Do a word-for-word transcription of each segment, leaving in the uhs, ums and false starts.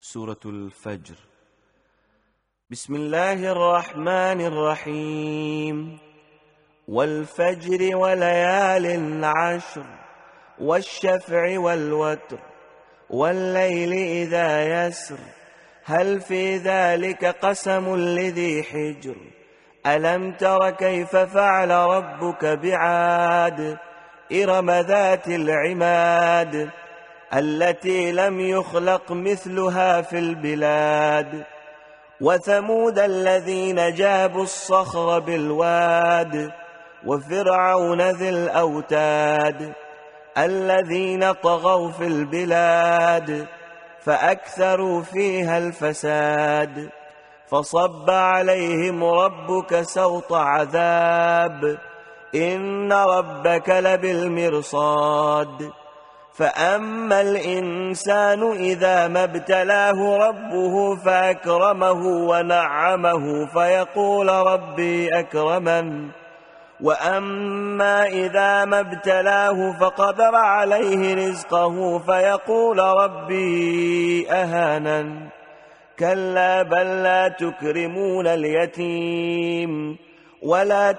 سورة الفجر. بسم الله الرحمن الرحيم. والفجر وليال عشر والشفع والوتر والليل إذا يسر هل في ذلك قسم لذي حجر ألم تر كيف فعل ربك بعاد إرم ذات العماد التي لم يخلق مثلها في البلاد وثمود الذين جابوا الصخر بالواد وفرعون ذي الأوتاد الذين طغوا في البلاد فأكثروا فيها الفساد فصب عليهم ربك سوط عذاب إن ربك لبالمرصاد فأما الإنسان إذا ما ابتلاه ربه فأكرمه ونعمه فيقول ربي أكرمن وأما إذا ما ابتلاه فقدر عليه رزقه فيقول ربي أهانن كلا بل لا تكرمون اليتيم ولا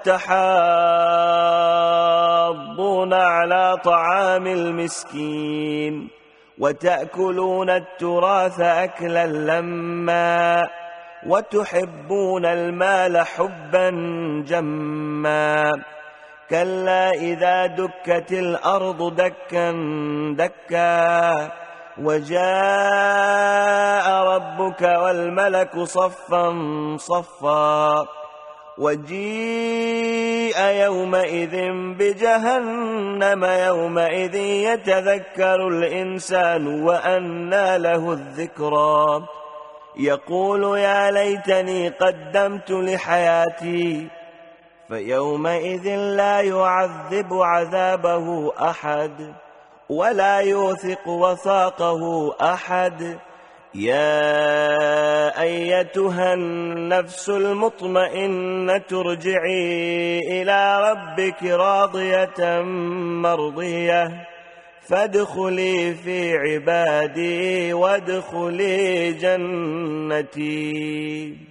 تحاضون على طعام المسكين وتأكلون التراث أكلا لما وتحبون المال حبا جما كلا إذا دكت الأرض دكا دكا وجاء ربك والملك صفا صفا وجيء يومئذ بجهنم يومئذ يتذكر الإنسان وأنى له الذكرى يقول يا ليتني قدمت لحياتي فيومئذ لا يعذب عذابه أحد ولا يوثق وثاقه أحد يا أيتها النفس المطمئنة ارجعي إلى ربك راضية مرضية فادخلي في عبادي وادخلي جنتي.